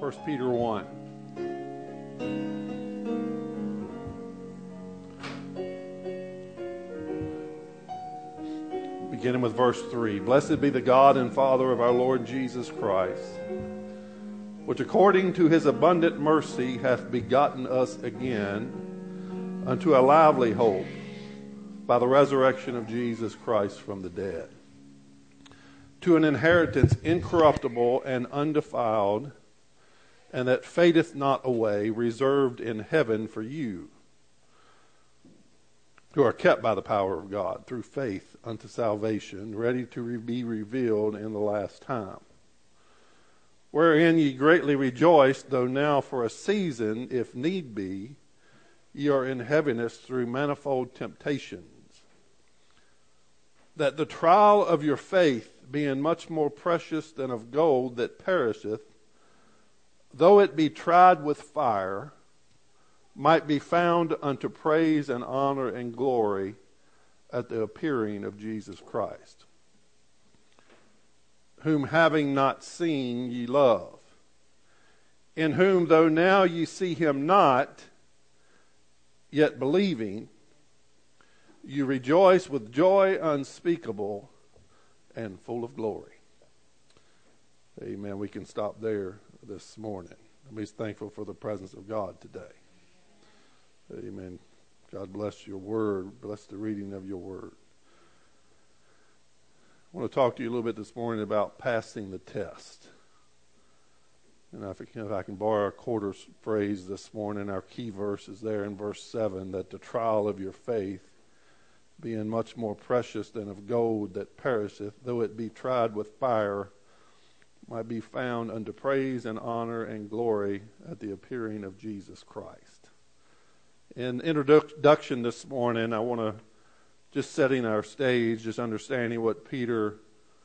1 Peter 1. Beginning with verse 3. Blessed be the God and Father of our Lord Jesus Christ, which according to his abundant mercy hath begotten us again unto a lively hope by the resurrection of Jesus Christ from the dead, to an inheritance incorruptible and undefiled, and that fadeth not away, reserved in heaven for you, who are kept by the power of God through faith unto salvation, ready to be revealed in the last time. Wherein ye greatly rejoice, though now for a season, if need be, ye are in heaviness through manifold temptations, that the trial of your faith, being much more precious than of gold that perisheth, though it be tried with fire, might be found unto praise and honor and glory at the appearing of Jesus Christ, whom having not seen ye love, in whom though now ye see him not, yet believing, you rejoice with joy unspeakable and full of glory. Amen. We can stop there this morning. I'm just thankful for the presence of God today. Amen. God bless your word. Bless the reading of your word. I want to talk to you a little bit this morning about passing the test. And if I can borrow a quarter phrase this morning, our key verse is there in verse 7, that the trial of your faith, being much more precious than of gold that perisheth, though it be tried with fire, might be found unto praise and honor and glory at the appearing of Jesus Christ. In introduction this morning, I want to just setting our stage, just understanding what Peter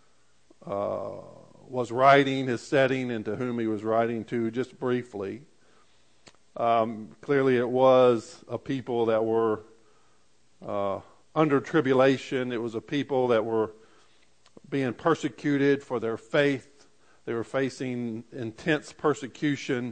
was writing, his setting, and to whom he was writing to, just briefly. Clearly it was a people that were under tribulation. It was a people that were being persecuted for their faith. They were facing intense persecution.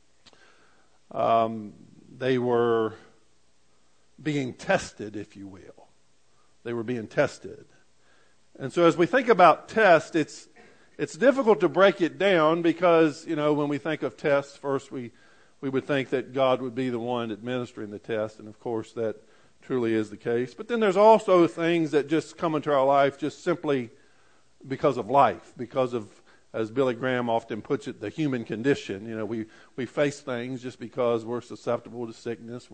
They were being tested, if you will. They were being tested. And so as we think about test, it's difficult to break it down because, when we think of tests, first we would think that God would be the one administering the test, and of course that truly is the case. But then there's also things that just come into our life just simply because of life, because of, as Billy Graham often puts it, the human condition. We face things just because we're susceptible to sickness.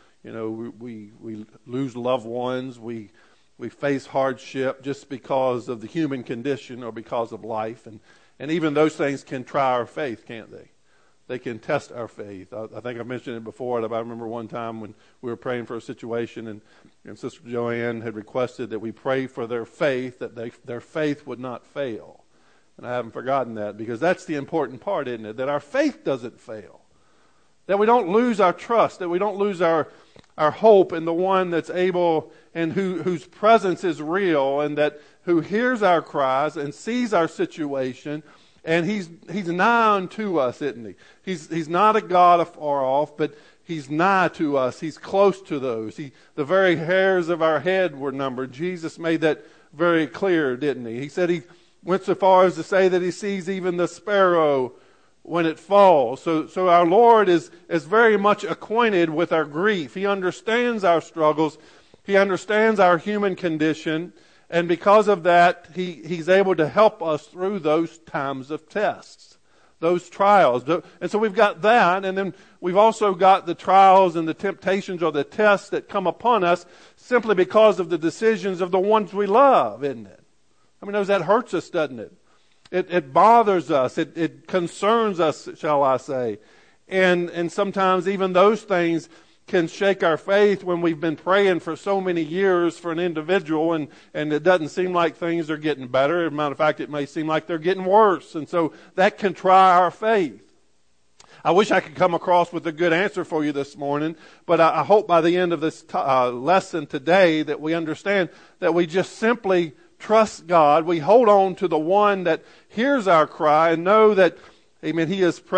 We lose loved ones. We face hardship just because of the human condition or because of life. And even those things can try our faith, can't they? They can test our faith. I think I mentioned it before. I remember one time when we were praying for a situation and Sister Joanne had requested that we pray for their faith, that their faith would not fail. And I haven't forgotten that, because that's the important part, isn't it? That our faith doesn't fail. That we don't lose our trust, that we don't lose our hope in the one that's able and whose presence is real, and that who hears our cries and sees our situation, and he's nigh unto us, isn't he? He's not a God afar off, but he's nigh to us. He's close to those. The very hairs of our head were numbered. Jesus made that very clear, didn't he? He said he went so far as to say that he sees even the sparrow when it falls. So our Lord is very much acquainted with our grief. He understands our struggles. He understands our human condition. And because of that, He's able to help us through those times of tests, those trials. And so we've got that, and then we've also got the trials and the temptations or the tests that come upon us simply because of the decisions of the ones we love, isn't it? That hurts us, doesn't it? It bothers us. It concerns us, shall I say. And sometimes even those things can shake our faith when we've been praying for so many years for an individual and it doesn't seem like things are getting better. As a matter of fact, it may seem like they're getting worse. And so that can try our faith. I wish I could come across with a good answer for you this morning, but I hope by the end of this lesson today that we understand that we just simply trust God. We hold on to the one that hears our cry and know that, amen, He is present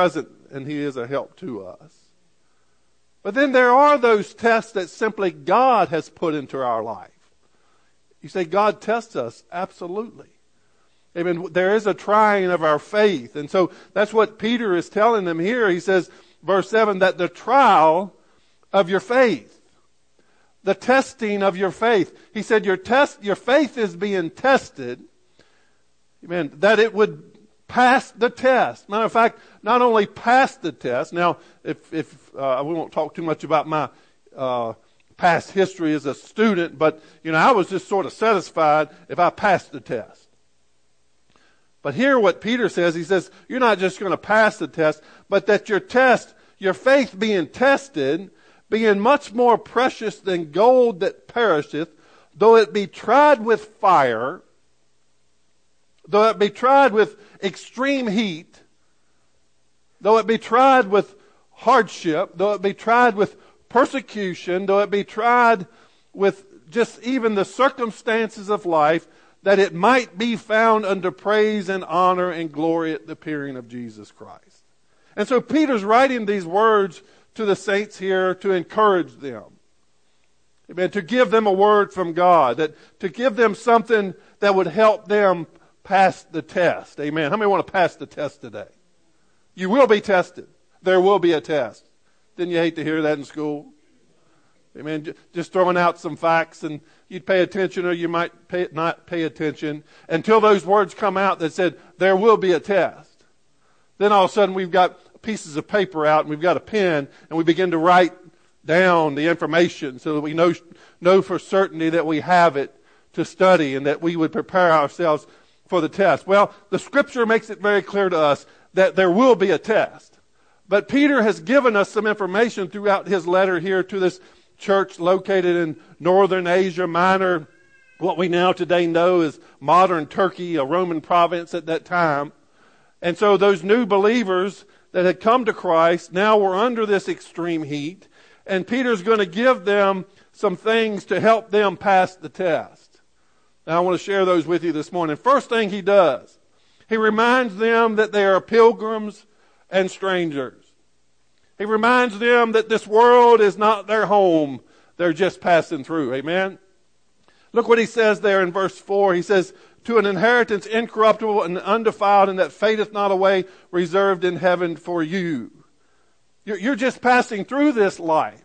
and He is a help to us. But then there are those tests that simply God has put into our life. You say, God tests us? Absolutely. Amen. There is a trying of our faith. And so that's what Peter is telling them here. He says, verse 7, that the trial of your faith, the testing of your faith. He said, your faith is being tested. Amen. That it would pass the test. Matter of fact, not only pass the test. Now, if we won't talk too much about my past history as a student, but I was just sort of satisfied if I passed the test. But here, what Peter says, he says, you're not just going to pass the test, but that your faith being tested, being much more precious than gold that perisheth, though it be tried with fire, though it be tried with extreme heat, though it be tried with hardship, though it be tried with persecution, though it be tried with just even the circumstances of life, that it might be found unto praise and honor and glory at the appearing of Jesus Christ. And so Peter's writing these words to the saints here to encourage them. Amen. To give them a word from God, to give them something that would help them pass the test. Amen. How many want to pass the test today? You will be tested. There will be a test. Didn't you hate to hear that in school? Amen. Just throwing out some facts, and you'd pay attention or you might not pay attention until those words come out that said, there will be a test. Then all of a sudden we've got pieces of paper out and we've got a pen and we begin to write down the information so that we know for certainty that we have it to study and that we would prepare ourselves for the test. Well, the Scripture makes it very clear to us that there will be a test. But Peter has given us some information throughout his letter here to this church located in northern Asia Minor, what we now today know as modern Turkey, a Roman province at that time. And so those new believers that had come to Christ now were under this extreme heat, and Peter's going to give them some things to help them pass the test. Now I want to share those with you this morning. First thing he does, he reminds them that they are pilgrims and strangers. He reminds them that this world is not their home. They're just passing through. Amen? Look what he says there in verse 4. He says, to an inheritance incorruptible and undefiled and that fadeth not away, reserved in heaven for you. You're just passing through this life.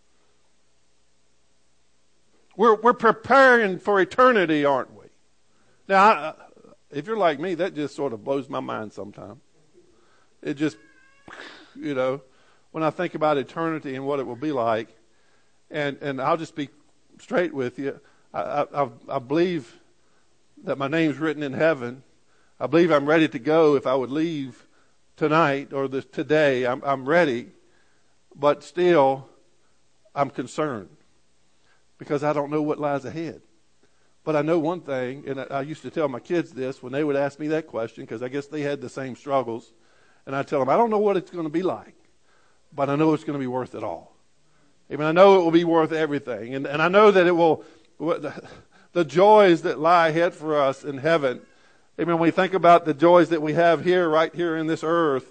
We're preparing for eternity, aren't we? Now, if you're like me, that just sort of blows my mind sometimes. It just, when I think about eternity and what it will be like, and I'll just be straight with you. I believe that my name's written in heaven. I believe I'm ready to go if I would leave tonight or today. I'm ready, but still I'm concerned because I don't know what lies ahead. But I know one thing, and I used to tell my kids this when they would ask me that question, because I guess they had the same struggles. And I tell them, I don't know what it's going to be like, but I know it's going to be worth it all. I know it will be worth everything. And I know that it will, the joys that lie ahead for us in heaven. When we think about the joys that we have here, right here in this earth,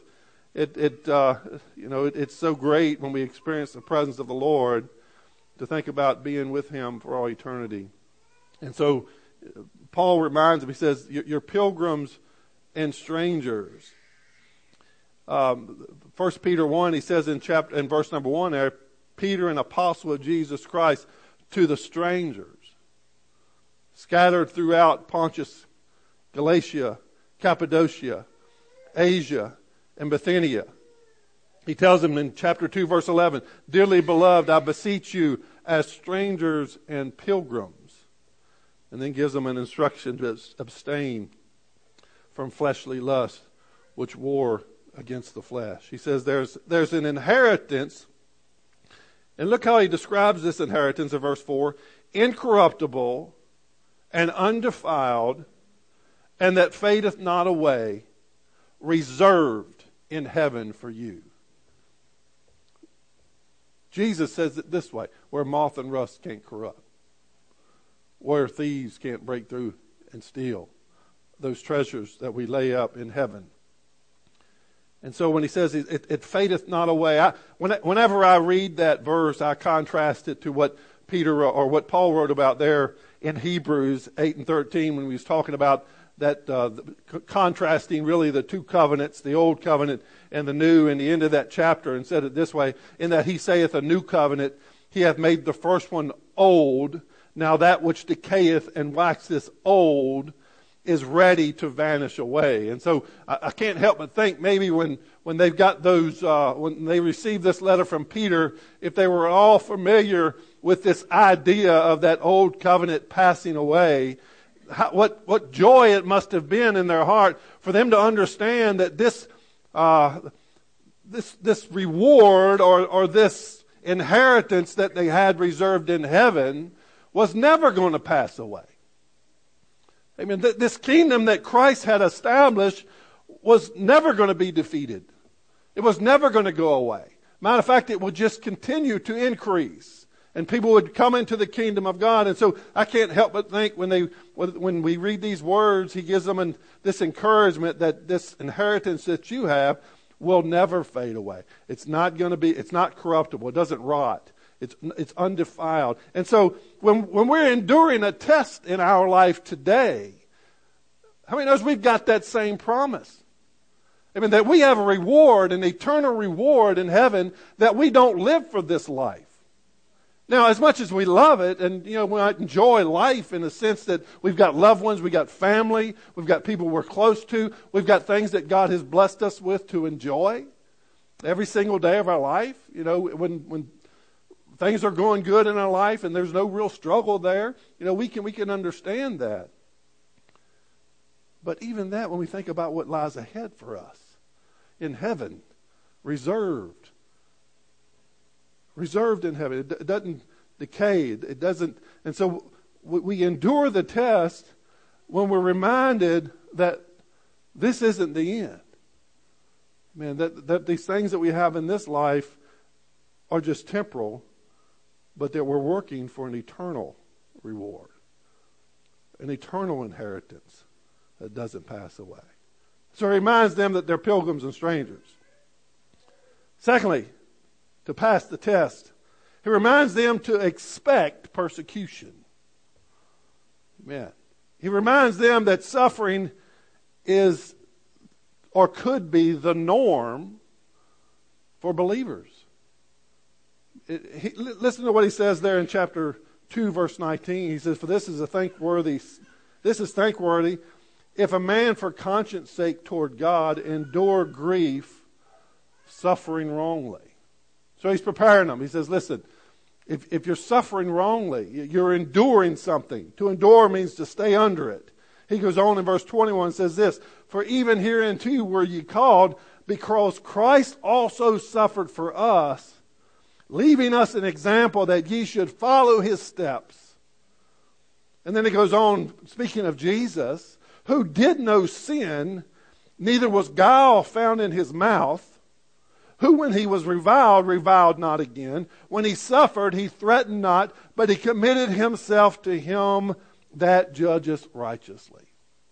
it's so great when we experience the presence of the Lord to think about being with Him for all eternity. And so Paul reminds them, he says, you're pilgrims and strangers. 1 Peter 1, he says in verse number 1 there, Peter, an apostle of Jesus Christ, to the strangers scattered throughout Pontus, Galatia, Cappadocia, Asia, and Bithynia. He tells them in chapter 2, verse 11, dearly beloved, I beseech you as strangers and pilgrims. And then gives them an instruction to abstain from fleshly lust, which war against the flesh. He says there's an inheritance, and look how he describes this inheritance in verse 4, incorruptible and undefiled, and that fadeth not away, reserved in heaven for you. Jesus says it this way, where moth and rust can't corrupt, where thieves can't break through and steal, those treasures that we lay up in heaven. And so when he says it fadeth not away, whenever I read that verse, I contrast it to what Peter or what Paul wrote about there in Hebrews 8 and 13 when he was talking about that contrasting really the two covenants, the old covenant and the new, in the end of that chapter, and said it this way, in that he saith a new covenant, he hath made the first one old. Now that which decayeth and waxeth old is ready to vanish away. And so I can't help but think maybe when they've got those, when they received this letter from Peter, if they were all familiar with this idea of that old covenant passing away, what joy it must have been in their heart for them to understand that this reward or this inheritance that they had reserved in heaven was never going to pass away. I mean, this kingdom that Christ had established was never going to be defeated. It was never going to go away. Matter of fact, it would just continue to increase. And people would come into the kingdom of God. And so I can't help but think when we read these words, he gives them this encouragement that this inheritance that you have will never fade away. It's not corruptible. It doesn't rot. It's undefiled. And so when we're enduring a test in our life today, how many knows we've got that same promise? I mean, that we have a reward, an eternal reward in heaven, that we don't live for this life. Now, as much as we love it, and we might enjoy life in the sense that we've got loved ones, we've got family, we've got people we're close to, we've got things that God has blessed us with to enjoy every single day of our life. When things are going good in our life and there's no real struggle there, we can understand that. But even that, when we think about what lies ahead for us in heaven, reserved in heaven. It doesn't decay. It doesn't. And so we endure the test when we're reminded that this isn't the end. Man, that these things that we have in this life are just temporal, but that we're working for an eternal reward, an eternal inheritance that doesn't pass away. So it reminds them that they're pilgrims and strangers. Secondly, to pass the test, he reminds them to expect persecution. Amen. He reminds them that suffering is or could be the norm for believers. Listen to what he says there in chapter 2, verse 19. He says, "For this is thankworthy if a man for conscience sake toward God endure grief, suffering wrongly." So he's preparing them. He says, listen, if you're suffering wrongly, you're enduring something. To endure means to stay under it. He goes on in verse 21 and says this, "For even hereunto were ye called, because Christ also suffered for us, leaving us an example that ye should follow his steps." And then he goes on, speaking of Jesus, "who did no sin, neither was guile found in his mouth, who when he was reviled not again. When he suffered, he threatened not, but he committed himself to him that judgeth righteously."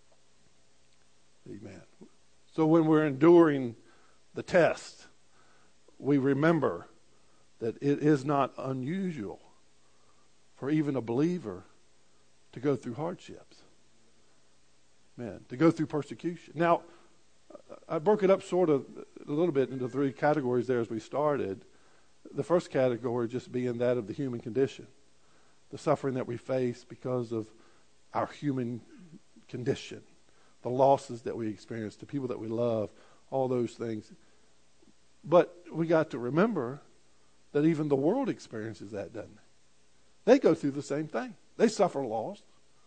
Amen. So when we're enduring the test, we remember that it is not unusual for even a believer to go through hardships. Man, to go through persecution. Now, I broke it up sort of a little bit into three categories there as we started. The first category just being that of the human condition. The suffering that we face because of our human condition. The losses that we experience, the people that we love, all those things. But we got to remember that even the world experiences that, doesn't it? They go through the same thing. They suffer loss.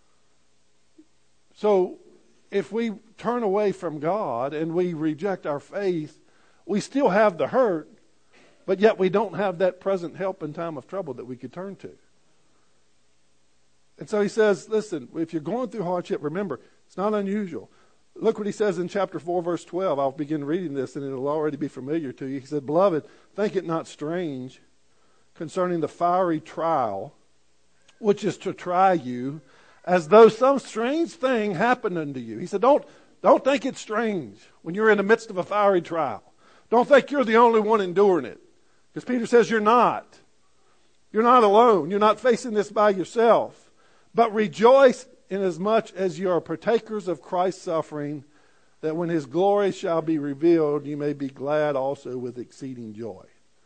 So if we turn away from God and we reject our faith, we still have the hurt, but yet we don't have that present help in time of trouble that we could turn to. And so he says, listen, if you're going through hardship, remember, it's not unusual. Look what he says in chapter 4, verse 12. I'll begin reading this and it'll already be familiar to you. He said, "Beloved, think it not strange concerning the fiery trial, which is to try you, as though some strange thing happened unto you." He said, don't think it's strange when you're in the midst of a fiery trial. Don't think you're the only one enduring it. Because Peter says you're not. You're not alone. You're not facing this by yourself. But rejoice inasmuch as you are partakers of Christ's suffering, that when his glory shall be revealed, you may be glad also with exceeding joy.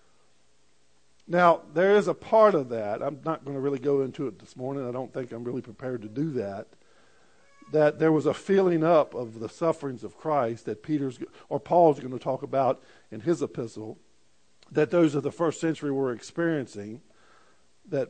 Now, there is a part of that. I'm not going to really go into it this morning. I don't think I'm really prepared to do that. That there was a filling up of the sufferings of Christ that Paul's going to talk about in his epistle, that those of the first century were experiencing, that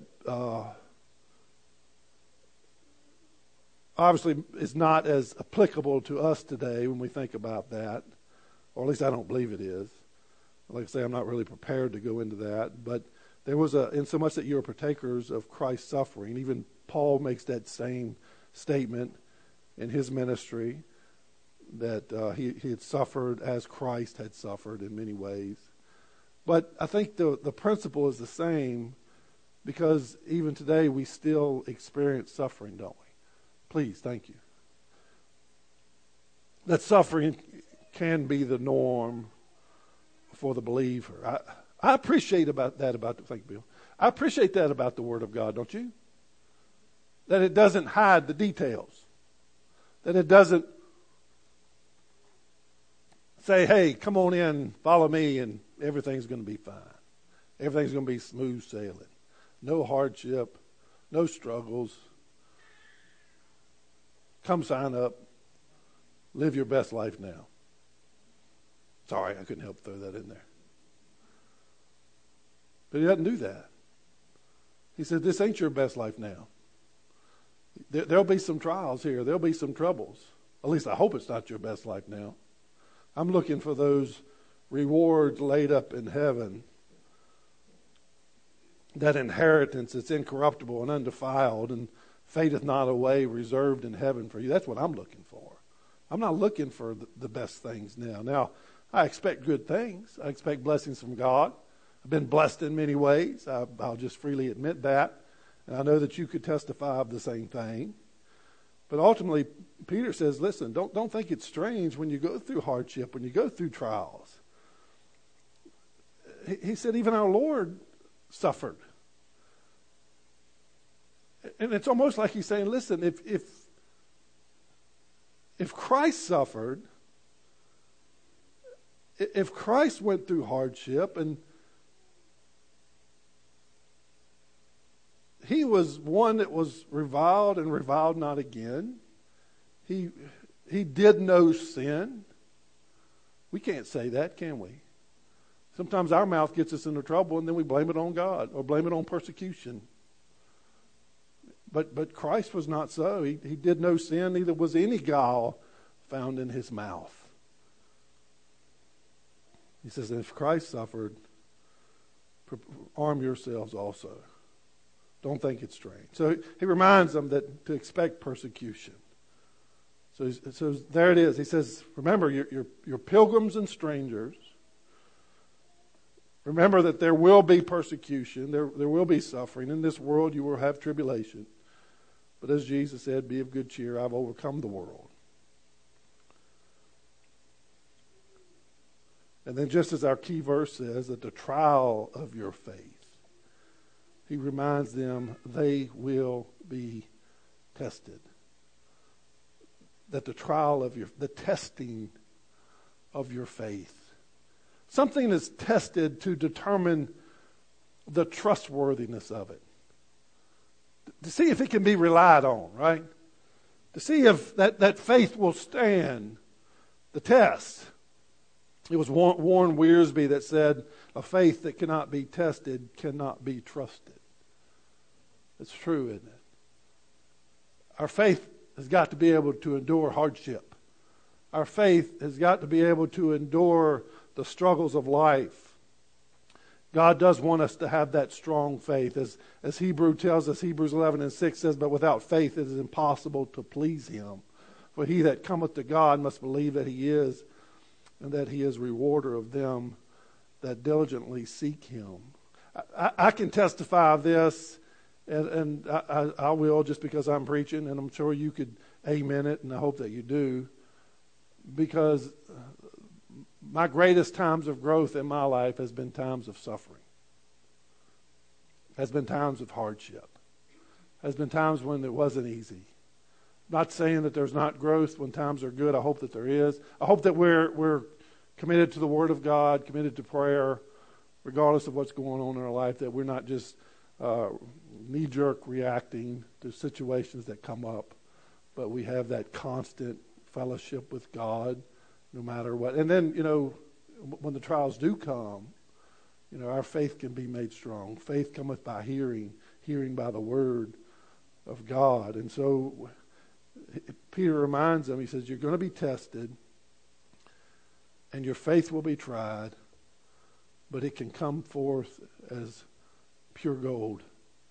obviously is not as applicable to us today when we think about that, or at least I don't believe it is. Like I say, I'm not really prepared to go into that, but there was in so much that you are partakers of Christ's suffering. Even Paul makes that same statement in his ministry, that he had suffered as Christ had suffered in many ways. But I think the principle is the same, because even today we still experience suffering, don't we? Please, thank you. That suffering can be the norm for the believer. I appreciate thank you, Bill. I appreciate that about the Word of God, don't you? That it doesn't hide the details. That it doesn't say, hey, come on in, follow me, and everything's going to be fine. Everything's going to be smooth sailing. No hardship, no struggles. Come sign up. Live your best life now. Sorry, I couldn't help throw that in there. But he doesn't do that. He said, this ain't your best life now. There'll be some trials here. There'll be some troubles. At least I hope it's not your best life now. I'm looking for those rewards laid up in heaven. That inheritance that's incorruptible and undefiled and fadeth not away, reserved in heaven for you. That's what I'm looking for. I'm not looking for the best things now. Now, I expect good things. I expect blessings from God. I've been blessed in many ways. I'll just freely admit that. And I know that you could testify of the same thing. But ultimately, Peter says, listen, don't think it's strange when you go through hardship, when you go through trials. He said even our Lord suffered. And it's almost like he's saying, listen, if Christ suffered, if Christ went through hardship, and he was one that was reviled and reviled not again. He did no sin. We can't say that, can we? Sometimes our mouth gets us into trouble and then we blame it on God or blame it on persecution. But Christ was not so. He did no sin, neither was any guile found in his mouth. He says, if Christ suffered, arm yourselves also. Don't think it's strange. So he reminds them that to expect persecution. So there it is. He says, remember, you're pilgrims and strangers. Remember that there will be persecution. There will be suffering. In this world you will have tribulation. But as Jesus said, be of good cheer. I've overcome the world. And then just as our key verse says, that the trial of your faith, he reminds them they will be tested. That the trial of the testing of your faith. Something is tested to determine the trustworthiness of it. To see if it can be relied on, right? To see if that faith will stand the test. It was Warren Wiersbe that said, a faith that cannot be tested cannot be trusted. It's true, isn't it? Our faith has got to be able to endure hardship. Our faith has got to be able to endure the struggles of life. God does want us to have that strong faith. As Hebrews tells us, Hebrews 11:6 says, but without faith it is impossible to please him. For he that cometh to God must believe that he is, and that he is rewarder of them that diligently seek him. I can testify of this. And I will, just because I'm preaching, and I'm sure you could amen it, and I hope that you do. Because my greatest times of growth in my life has been times of suffering, has been times of hardship, has been times when it wasn't easy. Not saying that there's not growth when times are good. I hope that there is. I hope that we're committed to the Word of God, committed to prayer, regardless of what's going on in our life, that we're not just knee-jerk reacting to situations that come up, but we have that constant fellowship with God no matter what. And then, when the trials do come, our faith can be made strong. Faith cometh by hearing, hearing by the Word of God. And so Peter reminds them, he says, you're going to be tested and your faith will be tried, but it can come forth as pure gold.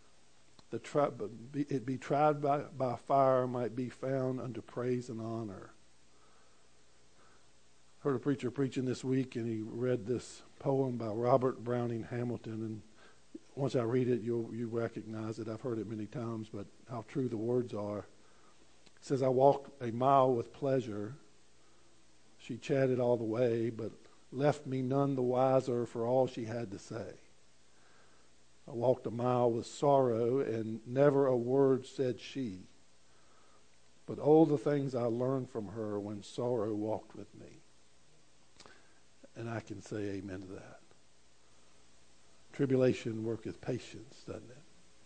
It be tried by fire might be found unto praise and honor. Heard a preacher preaching this week, and he read this poem by Robert Browning Hamilton. And once I read it, you recognize it. I've heard it many times, but how true the words are. It says, I walked a mile with pleasure. She chatted all the way, but left me none the wiser for all she had to say. I walked a mile with sorrow, and never a word said she. But oh, the things I learned from her when sorrow walked with me. And I can say amen to that. Tribulation worketh patience, doesn't it?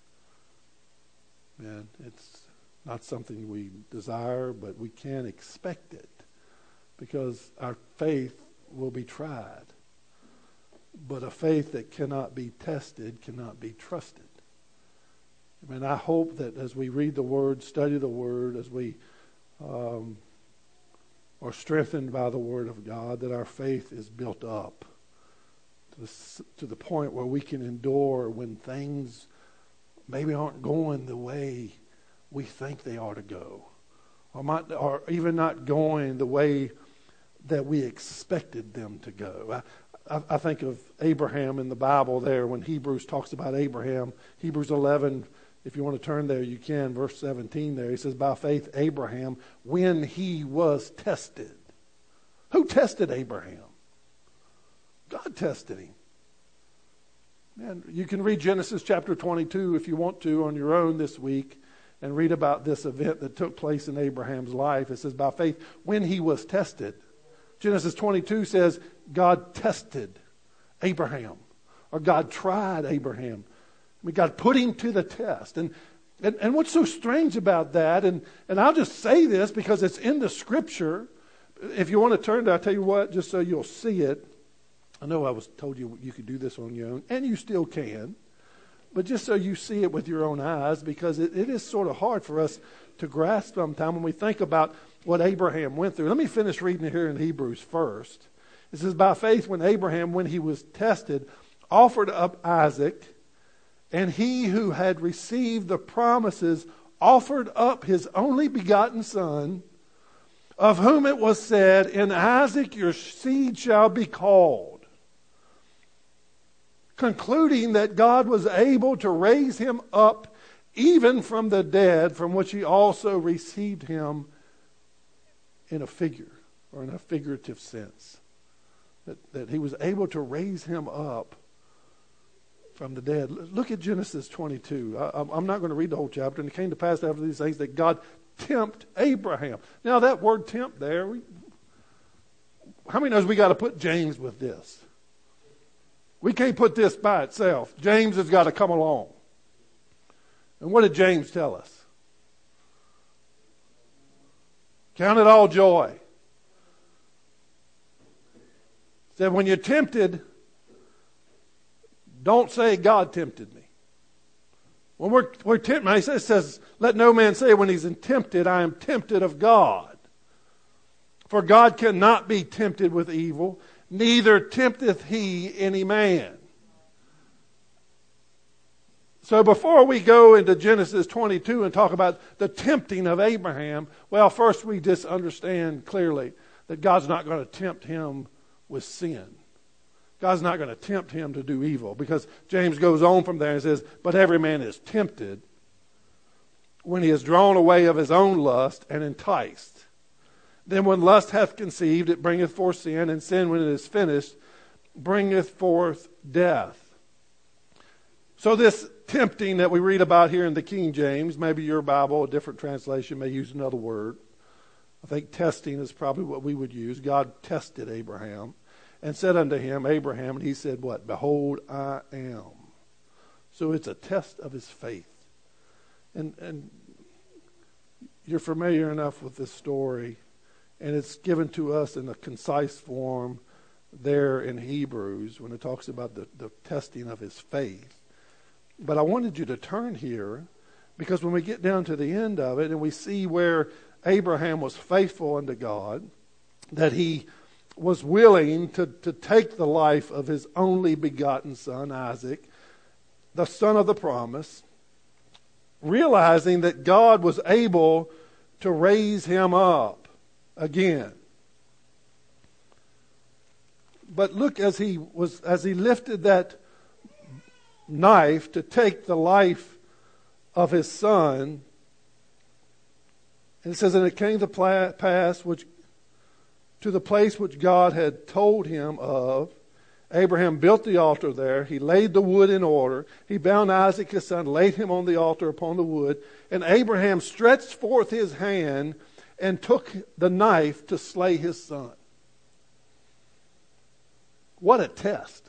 Man, it's not something we desire, but we can expect it because our faith will be tried. But a faith that cannot be tested cannot be trusted. I mean, I hope that as we read the Word, study the Word, as we are strengthened by the Word of God, that our faith is built up to the point where we can endure when things maybe aren't going the way we think they ought to go, or even not going the way that we expected them to go. I think of Abraham in the Bible there when Hebrews talks about Abraham. Hebrews 11, if you want to turn there, you can. Verse 17 there, he says, by faith Abraham, when he was tested. Who tested Abraham? God tested him. Man, you can read Genesis chapter 22 if you want to on your own this week and read about this event that took place in Abraham's life. It says, by faith, when he was tested. Genesis 22 says, God tested Abraham, or God tried Abraham. I mean, God put him to the test. And what's so strange about that, and I'll just say this because it's in the Scripture. If you want to turn to, I'll tell you what, just so you'll see it. I know I was told you could do this on your own, and you still can. But just so you see it with your own eyes, because it is sort of hard for us to grasp sometimes when we think about what Abraham went through. Let me finish reading it here in Hebrews first. It says, by faith when Abraham, when he was tested, offered up Isaac, and he who had received the promises offered up his only begotten son, of whom it was said, in Isaac your seed shall be called, concluding that God was able to raise him up even from the dead, from which he also received him in a figure, or in a figurative sense. That he was able to raise him up from the dead. Look at Genesis 22. I'm not going to read the whole chapter. And it came to pass after these things that God tempt Abraham. Now that word tempt there, how many knows we got to put James with this? We can't put this by itself. James has got to come along. And what did James tell us? Count it all joy. He said, when you're tempted, don't say God tempted me. When we're tempted, he says, let no man say when he's tempted, I am tempted of God. For God cannot be tempted with evil, neither tempteth he any man. So before we go into Genesis 22 and talk about the tempting of Abraham, well, first we just understand clearly that God's not going to tempt him with sin. God's not going to tempt him to do evil, because James goes on from there and says, but every man is tempted when he is drawn away of his own lust and enticed. Then when lust hath conceived, it bringeth forth sin, and sin, when it is finished, bringeth forth death. So this tempting that we read about here in the King James, maybe your Bible, a different translation, may use another word. I think testing is probably what we would use. God tested Abraham and said unto him, Abraham, and he said what? Behold, I am. So it's a test of his faith. And you're familiar enough with this story, and it's given to us in a concise form there in Hebrews when it talks about the testing of his faith. But I wanted you to turn here, because when we get down to the end of it and we see where Abraham was faithful unto God, that he was willing to take the life of his only begotten son, Isaac, the son of the promise, realizing that God was able to raise him up again. But look, as he lifted that knife to take the life of his son, and it says, and it came to pass to the place which God had told him of, Abraham built the altar there. He laid the wood in order. He bound Isaac his son, laid him on the altar upon the wood. And Abraham stretched forth his hand and took the knife to slay his son. What a test.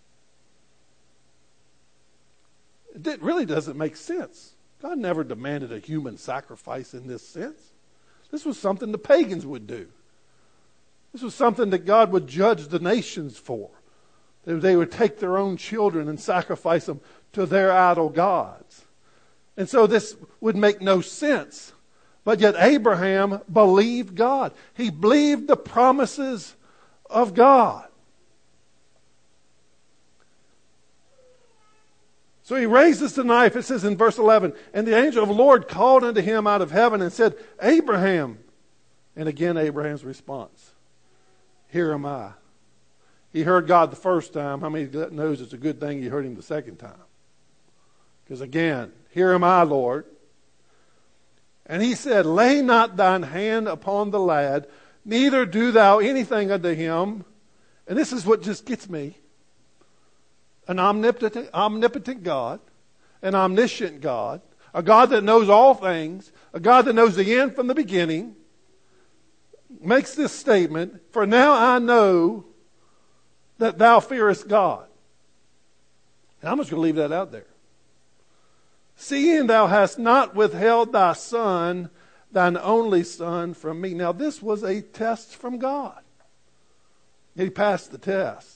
It really doesn't make sense. God never demanded a human sacrifice in this sense. This was something the pagans would do. This was something that God would judge the nations for. They would take their own children and sacrifice them to their idol gods. And so this would make no sense. But yet Abraham believed God. He believed the promises of God. So he raises the knife, it says in verse 11, and the angel of the Lord called unto him out of heaven and said, Abraham. And again Abraham's response, here am I. He heard God the first time. How many knows it's a good thing he heard him the second time? Because again, here am I, Lord. And he said, lay not thine hand upon the lad, neither do thou anything unto him. And this is what just gets me. An omnipotent God, an omniscient God, a God that knows all things, a God that knows the end from the beginning, makes this statement, for now I know that thou fearest God. And I'm just going to leave that out there. Seeing thou hast not withheld thy son, thine only son, from me. Now this was a test from God. He passed the test.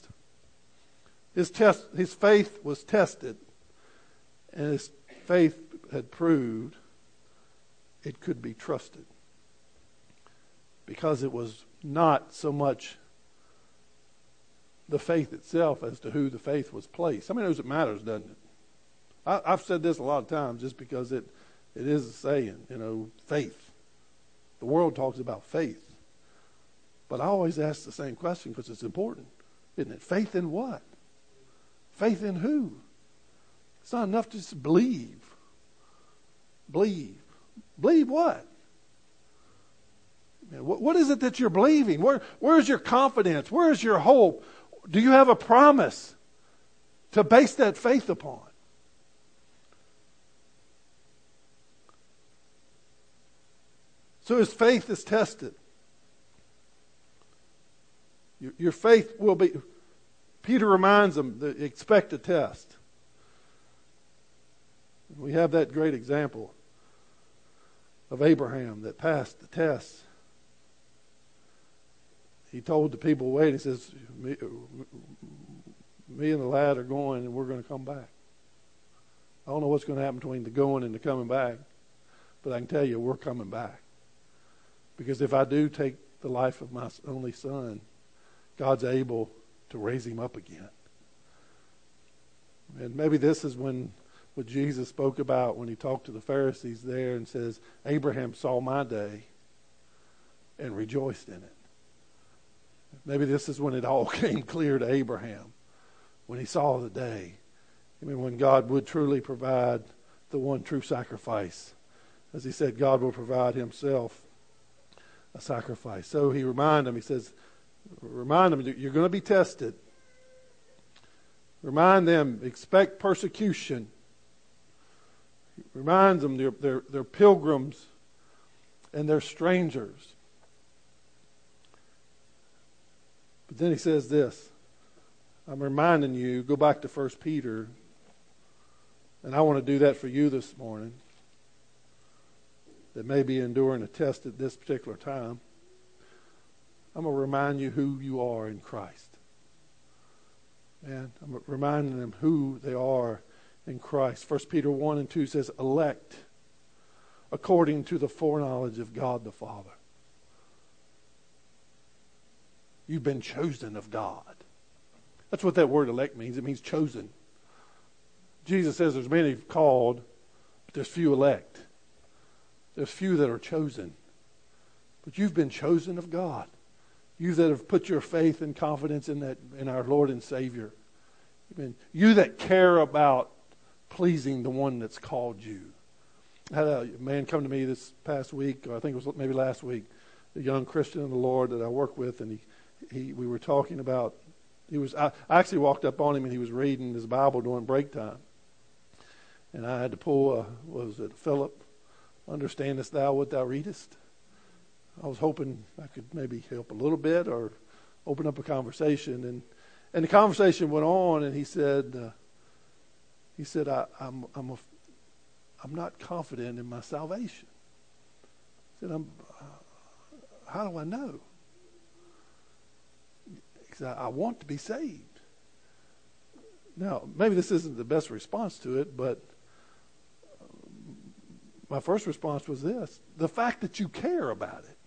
His faith was tested, and his faith had proved it could be trusted. Because it was not so much the faith itself as to who the faith was placed. How many knows it matters, doesn't it? I've said this a lot of times just because it is a saying, faith. The world talks about faith. But I always ask the same question because it's important, isn't it? Faith in what? Faith in who? It's not enough to just believe. Believe. Believe what? What is it that you're believing? Where's your confidence? Where's your hope? Do you have a promise to base that faith upon? So his faith is tested. Your faith will be... Peter reminds them that expect a test. We have that great example of Abraham that passed the test. He told the people, wait, he says, me and the lad are going and we're going to come back. I don't know what's going to happen between the going and the coming back, but I can tell you we're coming back. Because if I do take the life of my only son, God's able to raise him up again. And maybe this is what Jesus spoke about when he talked to the Pharisees there and says, Abraham saw my day and rejoiced in it. Maybe this is when it all came clear to Abraham, when he saw the day. When God would truly provide the one true sacrifice. As he said, God will provide himself a sacrifice. So he remind them, he says, remind them, you're going to be tested. Remind them, expect persecution. Reminds them they're pilgrims and they're strangers. But then he says this, I'm reminding you, go back to 1 Peter, and I want to do that for you this morning, that may be enduring a test at this particular time. I'm going to remind you who you are in Christ. And I'm reminding them who they are in Christ. 1 Peter 1 and 2 says, elect according to the foreknowledge of God the Father. You've been chosen of God. That's what that word elect means. It means chosen. Jesus says there's many called, but there's few elect. There's few that are chosen. But you've been chosen of God. You that have put your faith and confidence in our Lord and Savior. You that care about pleasing the one that's called you. I had a man come to me this past week, or I think it was maybe last week, a young Christian in the Lord that I work with, and we were talking about, I actually walked up on him and he was reading his Bible during break time. And I had to pull, was it Philip, understandest thou what thou readest? I was hoping I could maybe help a little bit or open up a conversation. And the conversation went on, and he said, I'm not confident in my salvation. He said, how do I know? He said, I want to be saved. Now, maybe this isn't the best response to it, but my first response was this. The fact that you care about it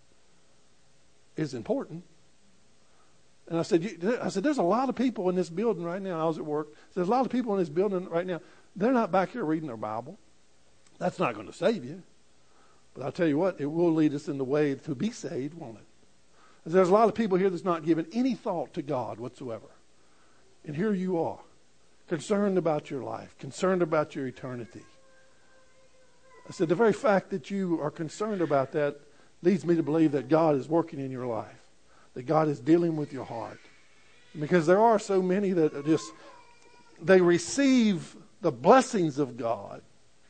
is important. And I said, there's a lot of people in this building right now. I was at work. There's a lot of people in this building right now. They're not back here reading their Bible. That's not going to save you. But I'll tell you what, it will lead us in the way to be saved, won't it? There's a lot of people here that's not giving any thought to God whatsoever. And here you are, concerned about your life, concerned about your eternity. I said, the very fact that you are concerned about that leads me to believe that God is working in your life, that God is dealing with your heart. Because there are so many that they receive the blessings of God,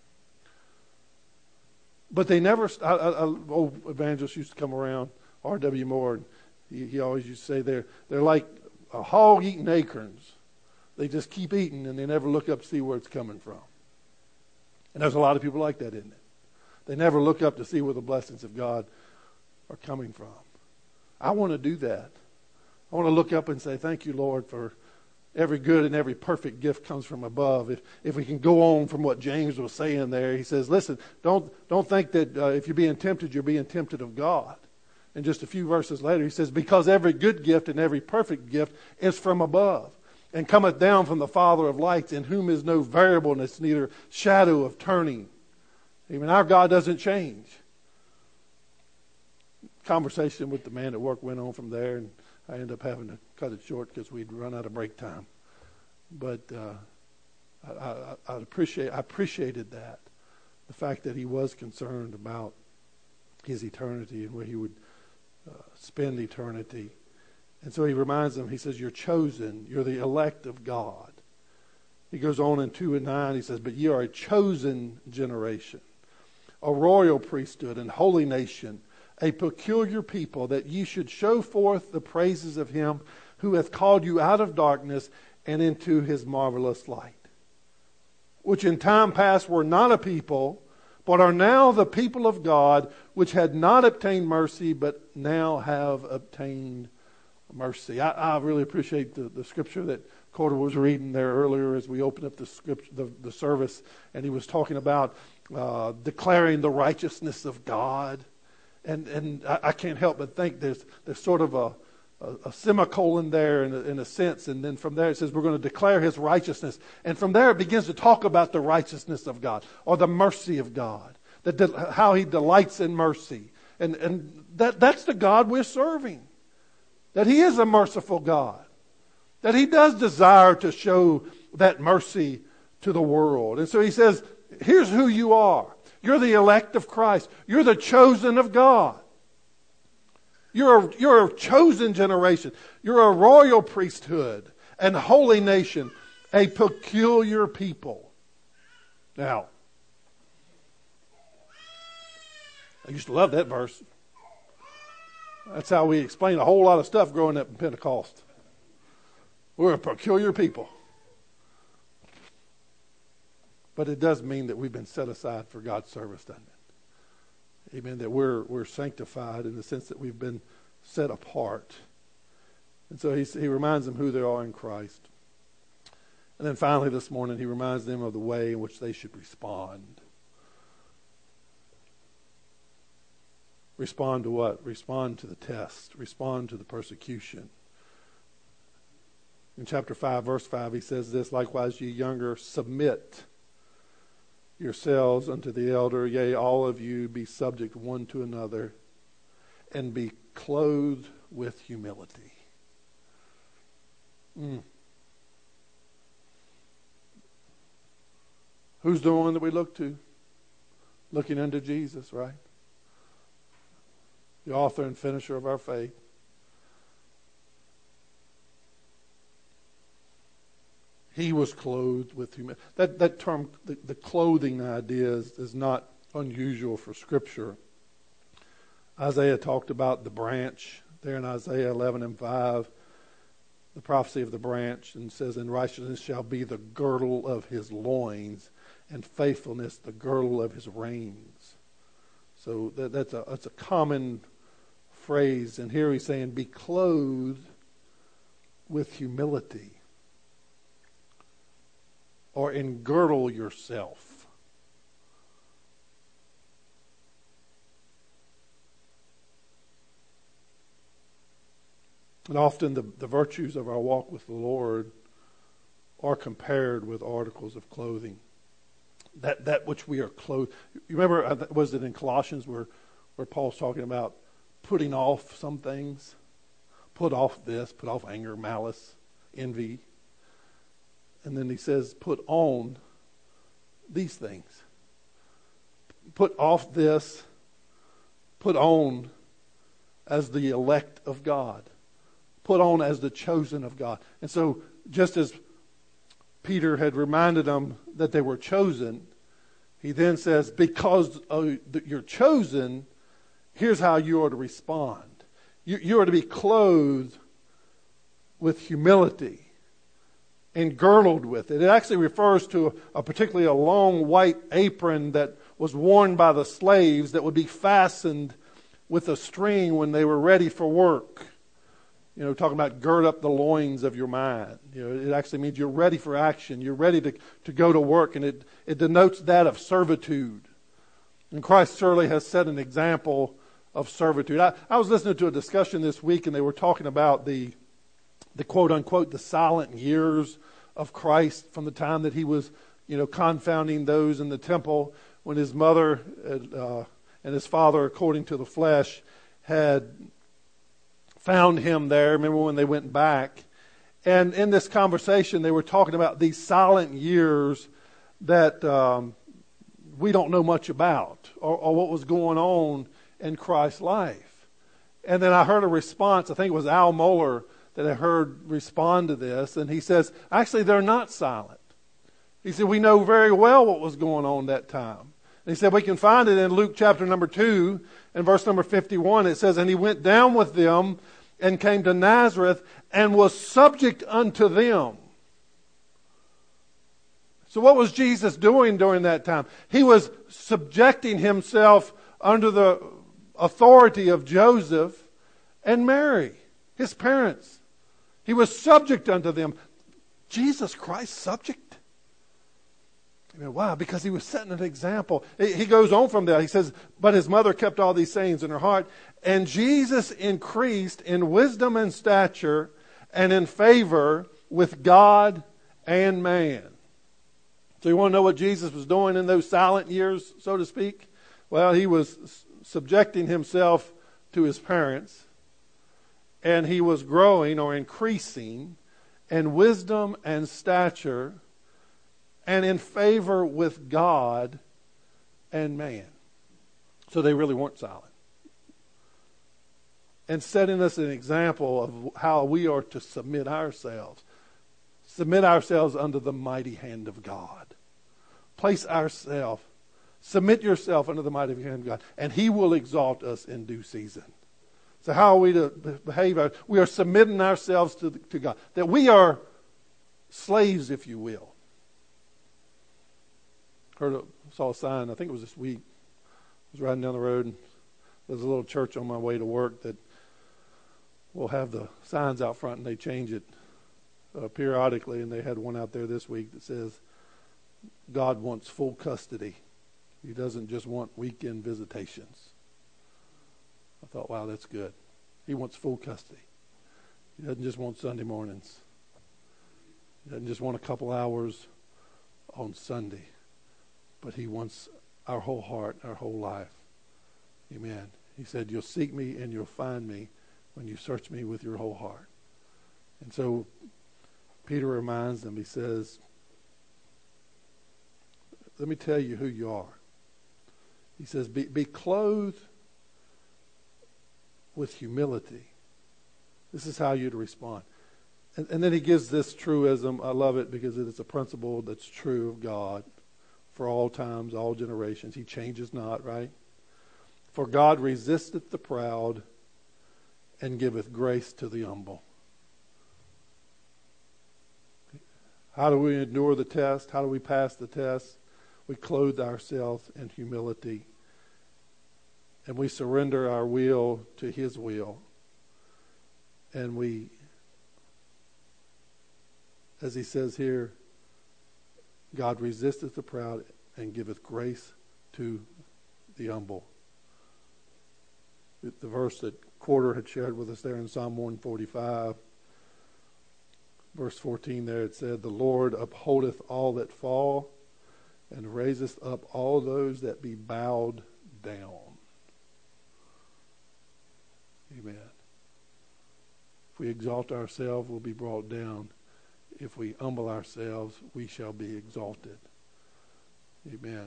but they never, old evangelist used to come around, R.W. Moore, and he always used to say they're like a hog eating acorns. They just keep eating and they never look up to see where it's coming from. And there's a lot of people like that, isn't it? They never look up to see where the blessings of God are coming from. I want to do that. I want to look up and say, thank you, Lord, for every good and every perfect gift comes from above. If we can go on from what James was saying there, he says, listen, don't think that if you're being tempted of God. And just a few verses later, he says, because every good gift and every perfect gift is from above, and cometh down from the Father of lights, in whom is no variableness, neither shadow of turning. Even our God doesn't change. Conversation with the man at work went on from there, and I ended up having to cut it short because we'd run out of break time. But I appreciated that, the fact that he was concerned about his eternity and where he would spend eternity. And so he reminds them, he says, you're chosen, you're the elect of God. He goes on in 2 and 9, he says, but ye are a chosen generation, a royal priesthood and holy nation, a peculiar people, that ye should show forth the praises of him who hath called you out of darkness and into his marvelous light, which in time past were not a people, but are now the people of God, which had not obtained mercy, but now have obtained mercy. I really appreciate the scripture that Carter was reading there earlier as we opened up the scripture, the service, and he was talking about declaring the righteousness of God. And I can't help but think there's sort of a semicolon there in a sense, and then from there it says we're going to declare his righteousness, and from there it begins to talk about the righteousness of God or the mercy of God, how he delights in mercy, and that's the God we're serving. That he is a merciful God. That he does desire to show that mercy to the world. And so he says, here's who you are. You're the elect of Christ. You're the chosen of God. You're a chosen generation. You're a royal priesthood and holy nation, a peculiar people. Now, I used to love that verse. That's how we explain a whole lot of stuff growing up in Pentecost. We're a peculiar people. But it does mean that we've been set aside for God's service, doesn't it? Amen. That we're sanctified in the sense that we've been set apart. And so he reminds them who they are in Christ. And then finally this morning he reminds them of the way in which they should respond. Respond to what? Respond to the test. Respond to the persecution. In chapter 5, verse 5, he says this, likewise ye younger, submit yourselves unto the elder, yea, all of you be subject one to another, and be clothed with humility. Who's the one that we look to? Looking unto Jesus, right? The author and finisher of our faith. He was clothed with humility. That term, the clothing idea is not unusual for Scripture. Isaiah talked about the branch there in Isaiah 11 and 5, the prophecy of the branch, and says, "And righteousness shall be the girdle of his loins, and faithfulness the girdle of his reins." So that's a common phrase. And here he's saying, be clothed with humility. Or engirdle yourself. And often the virtues of our walk with the Lord are compared with articles of clothing. That which we are clothed. You remember, was it in Colossians where Paul's talking about putting off some things? Put off this, put off anger, malice, envy. And then he says, put on these things. Put off this, put on as the elect of God. Put on as the chosen of God. And so, just as Peter had reminded them that they were chosen, he then says, because you're chosen, here's how you are to respond. You are to be clothed with humility and girdled with it. It actually refers to particularly a long white apron that was worn by the slaves that would be fastened with a string when they were ready for work. You know, talking about gird up the loins of your mind. You know, it actually means you're ready for action. You're ready to go to work, and it denotes that of servitude. And Christ surely has set an example of servitude. I was listening to a discussion this week, and they were talking about the quote-unquote, the silent years of Christ from the time that he was, confounding those in the temple when his mother and his father, according to the flesh, had found him there. Remember when they went back? And in this conversation, they were talking about these silent years that we don't know much about or what was going on in Christ's life. And then I heard a response, I think it was Al Mohler, that I heard respond to this, and he says, actually, they're not silent. He said, we know very well what was going on that time. And he said, we can find it in Luke chapter number 2, and verse number 51. It says, and he went down with them, and came to Nazareth, and was subject unto them. So what was Jesus doing during that time? He was subjecting himself under the authority of Joseph and Mary, his parents. He was subject unto them. Jesus Christ subject? Why? Because he was setting an example. He goes on from there. He says, but his mother kept all these sayings in her heart. And Jesus increased in wisdom and stature and in favor with God and man. So you want to know what Jesus was doing in those silent years, so to speak? Well, he was subjecting himself to his parents. And he was growing or increasing in wisdom and stature and in favor with God and man. So they really weren't silent. and setting us an example of how we are to submit ourselves. Submit ourselves under the mighty hand of God. Place ourselves, submit yourself under the mighty hand of God, and He will exalt us in due season. So how are we to behave? We are submitting ourselves to God. That we are slaves, if you will. Saw a sign, I think it was this week. I was riding down the road, and there's a little church on my way to work that will have the signs out front, and they change it periodically. And they had one out there this week that says, God wants full custody. He doesn't just want weekend visitations. I thought, wow, that's good. He wants full custody. He doesn't just want Sunday mornings. He doesn't just want a couple hours on Sunday. But He wants our whole heart, our whole life. Amen. He said, you'll seek me and you'll find me when you search me with your whole heart. And so Peter reminds them, he says, let me tell you who you are. He says, be clothed with humility. This is how you're to respond. And then he gives this truism. I love it because it is a principle that's true of God for all times, all generations. He changes not, right? For God resisteth the proud and giveth grace to the humble. How do we endure the test? How do we pass the test? We clothe ourselves in humility. And we surrender our will to His will. And we, as he says here, God resisteth the proud and giveth grace to the humble. The verse that Quarter had shared with us there in Psalm 145, verse 14 there, it said, the Lord upholdeth all that fall and raiseth up all those that be bowed down. Amen. If we exalt ourselves, we'll be brought down. If we humble ourselves, we shall be exalted. Amen.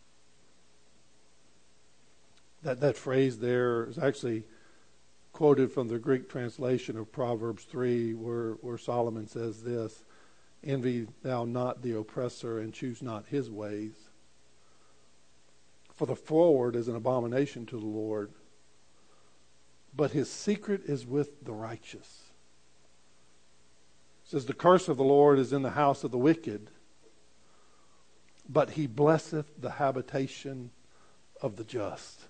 That phrase there is actually quoted from the Greek translation of Proverbs 3, where Solomon says this, envy thou not the oppressor and choose not his ways. For the froward is an abomination to the Lord, but his secret is with the righteous. It says, the curse of the Lord is in the house of the wicked, but He blesseth the habitation of the just.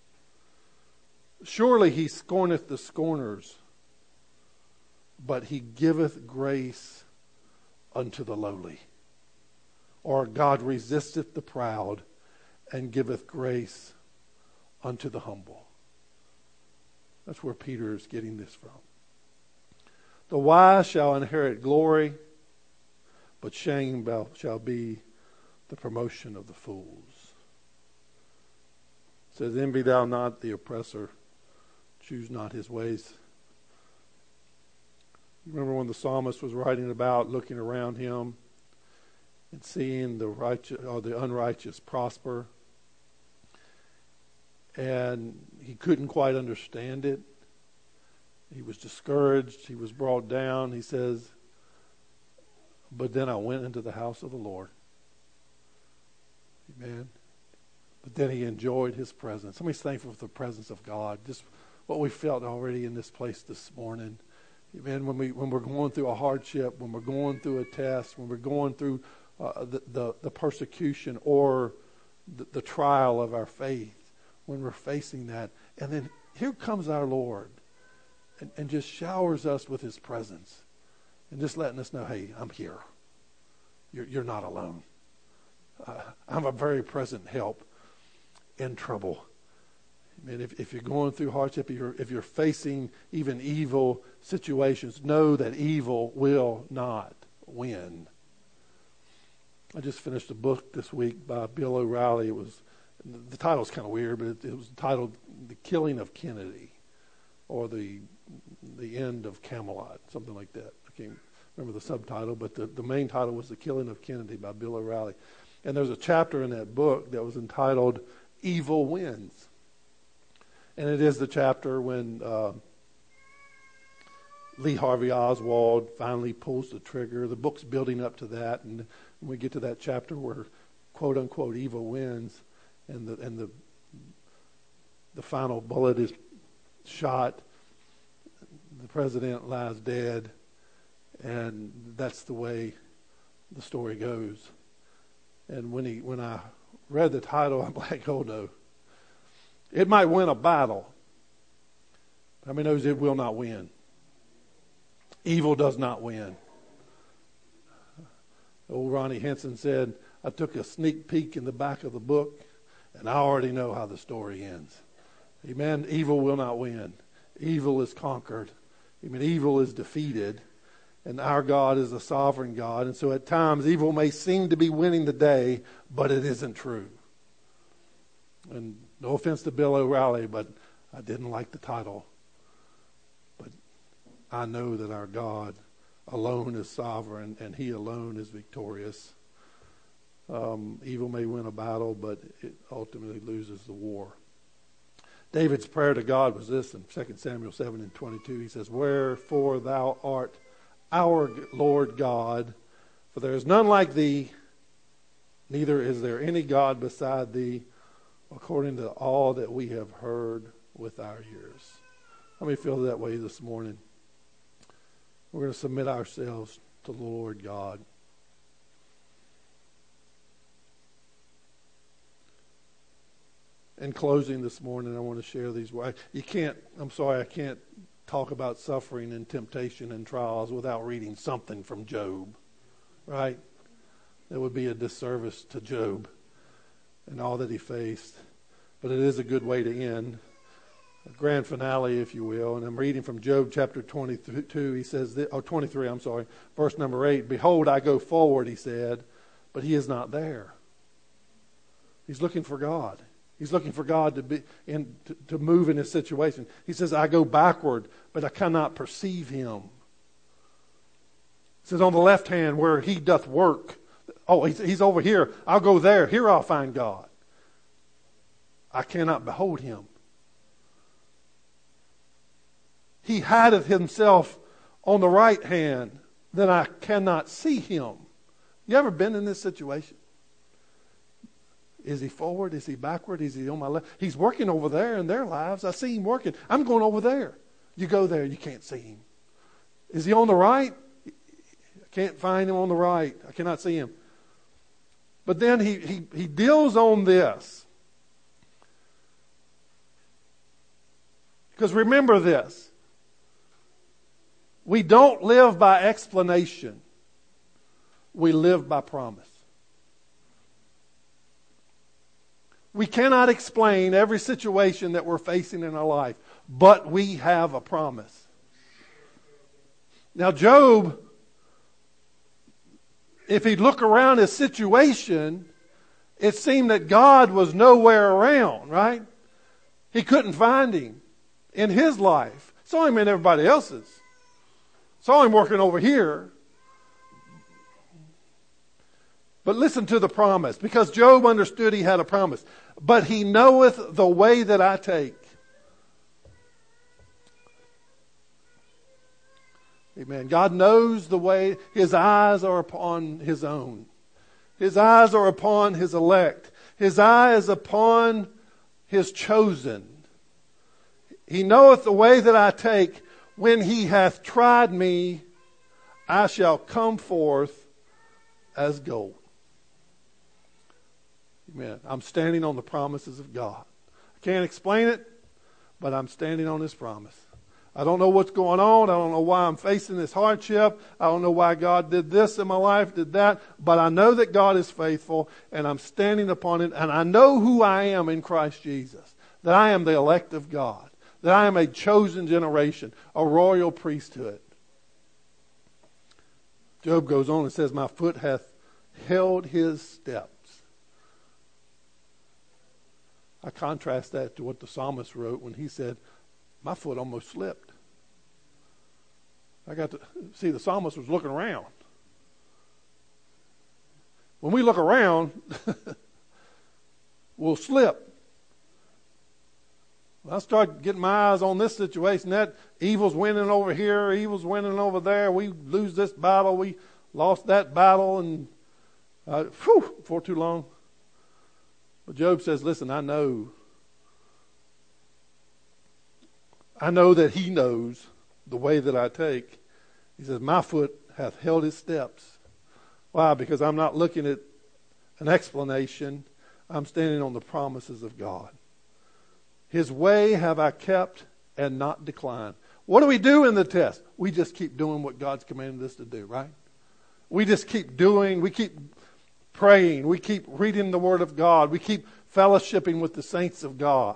Surely He scorneth the scorners, but He giveth grace unto the lowly. Or God resisteth the proud and giveth grace unto the humble. That's where Peter is getting this from. The wise shall inherit glory, but shame shall be the promotion of the fools. It says, envy thou not the oppressor, choose not his ways. You remember when the psalmist was writing about looking around him and seeing the righteous or the unrighteous prosper, and he couldn't quite understand it. He was discouraged. He was brought down. He says, but then I went into the house of the Lord. Amen. But then he enjoyed His presence. Somebody's thankful for the presence of God. Just what we felt already in this place this morning. Amen. When we're going through a hardship, when we're going through a test, when we're going through the persecution or the trial of our faith, when we're facing that, and then here comes our Lord. And just showers us with His presence. And just letting us know, hey, I'm here. You're not alone. I'm a very present help in trouble. I mean, if you're going through hardship, if you're facing even evil situations, know that evil will not win. I just finished a book this week by Bill O'Reilly. The title's kind of weird, but it was titled The Killing of Kennedy, or the End of Camelot, something like that. I can't remember the subtitle, but the main title was The Killing of Kennedy by Bill O'Reilly. And there's a chapter in that book that was entitled Evil Wins. And it is the chapter when Lee Harvey Oswald finally pulls the trigger. The book's building up to that, and when we get to that chapter where quote unquote evil wins, and the final bullet is shot, the president lies dead, and that's the way the story goes. And when I read the title, I'm like, oh no. It might win a battle. How many knows it will not win? Evil does not win. Old Ronnie Henson said, I took a sneak peek in the back of the book, and I already know how the story ends. Amen. Evil will not win. Evil is conquered. Amen. Evil is defeated. And our God is a sovereign God. And so at times evil may seem to be winning the day, but it isn't true. And no offense to Bill O'Reilly, but I didn't like the title. But I know that our God alone is sovereign and He alone is victorious. Evil may win a battle, but it ultimately loses the war. David's prayer to God was this in 2 Samuel 7:22. He says, Wherefore thou art our Lord God, for there is none like thee, neither is there any God beside thee, according to all that we have heard with our ears. How many feel that way this morning? We're going to submit ourselves to the Lord God. In closing this morning, I want to share these words. I can't talk about suffering and temptation and trials without reading something from Job, right? That would be a disservice to Job and all that he faced. But it is a good way to end, a grand finale, if you will. And I'm reading from Job chapter 22. He says, 23, verse number 8. Behold, I go forward, he said, but he is not there. He's looking for God. He's looking for God to move in his situation. He says, I go backward, but I cannot perceive him. He says, on the left hand where he doth work. Oh, he's over here. I'll go there. Here I'll find God. I cannot behold him. He hideth himself on the right hand, then I cannot see him. You ever been in this situation? Is he forward? Is he backward? Is he on my left? He's working over there in their lives. I see him working. I'm going over there. You go there, you can't see him. Is he on the right? I can't find him on the right. I cannot see him. But then he deals on this. Because remember this. We don't live by explanation. We live by promise. We cannot explain every situation that we're facing in our life, but we have a promise. Now, Job, if he'd look around his situation, it seemed that God was nowhere around, right? He couldn't find him in his life. Saw him in everybody else's. Saw him working over here. But listen to the promise, because Job understood he had a promise. But he knoweth the way that I take. Amen. God knows the way. His eyes are upon his own. His eyes are upon his elect. His eye is upon his chosen. He knoweth the way that I take. When he hath tried me, I shall come forth as gold. Amen. I'm standing on the promises of God. I can't explain it, but I'm standing on his promise. I don't know what's going on. I don't know why I'm facing this hardship. I don't know why God did this in my life, did that. But I know that God is faithful, and I'm standing upon it. And I know who I am in Christ Jesus, that I am the elect of God, that I am a chosen generation, a royal priesthood. Job goes on and says, my foot hath held his steps. I contrast that to what the psalmist wrote when he said, my foot almost slipped. I got to see the psalmist was looking around. When we look around, we'll slip. When I start getting my eyes on this situation, that evil's winning over here, evil's winning over there. We lose this battle, we lost that battle, and before too long. But Job says, listen, I know that he knows the way that I take. He says, my foot hath held his steps. Why? Because I'm not looking at an explanation. I'm standing on the promises of God. His way have I kept and not declined. What do we do in the test? We just keep doing what God's commanded us to do, right? We just keep doing, we keep praying, we keep reading the Word of God, we keep fellowshipping with the saints of God.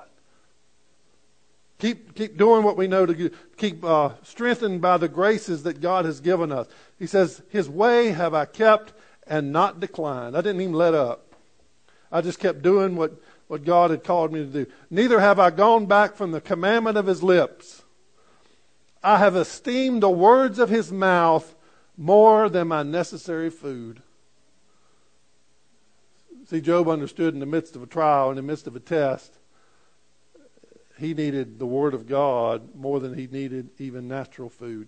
Keep doing what we know to do. Keep strengthened by the graces that God has given us. He says, His way have I kept and not declined. I didn't even let up. I just kept doing what God had called me to do. Neither have I gone back from the commandment of His lips. I have esteemed the words of His mouth more than my necessary food. See, Job understood in the midst of a trial, in the midst of a test, he needed the Word of God more than he needed even natural food.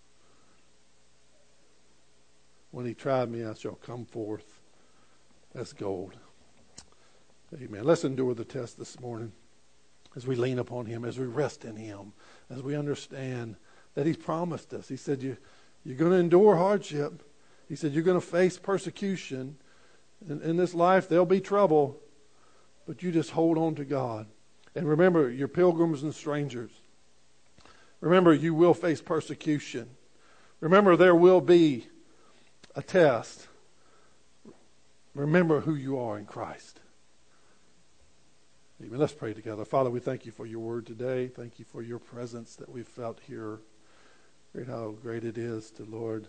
When he tried me, I shall come forth as gold. Amen. Let's endure the test this morning as we lean upon Him, as we rest in Him, as we understand that He's promised us. He said, you're going to endure hardship. He said, you're going to face persecution. In this life, there'll be trouble, but you just hold on to God. And remember, you're pilgrims and strangers. Remember, you will face persecution. Remember, there will be a test. Remember who you are in Christ. Amen. Let's pray together. Father, we thank You for Your word today. Thank You for Your presence that we've felt here. Great how great it is to, Lord,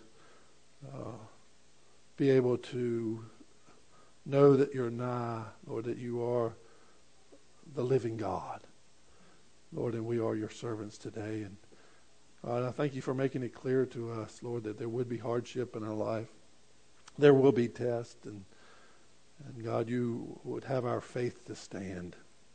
be able to know that You're nigh, Lord, that You are the living God. Lord, and we are Your servants today. And God, I thank You for making it clear to us, Lord, that there would be hardship in our life. There will be tests. And God, You would have our faith to stand.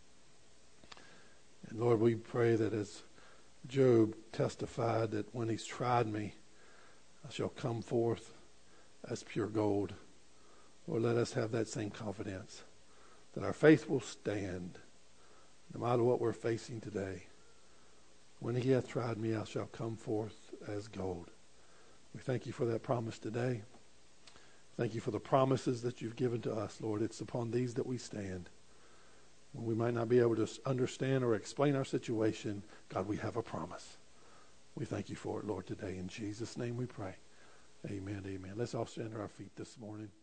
And Lord, we pray that as Job testified that when he's tried me, I shall come forth as pure gold. Lord, let us have that same confidence that our faith will stand no matter what we're facing today. When He hath tried me, I shall come forth as gold. We thank You for that promise today. Thank You for the promises that You've given to us, Lord. It's upon these that we stand. When we might not be able to understand or explain our situation, God, we have a promise. We thank You for it, Lord, today. In Jesus' name we pray. Amen, amen. Let's all stand to our feet this morning.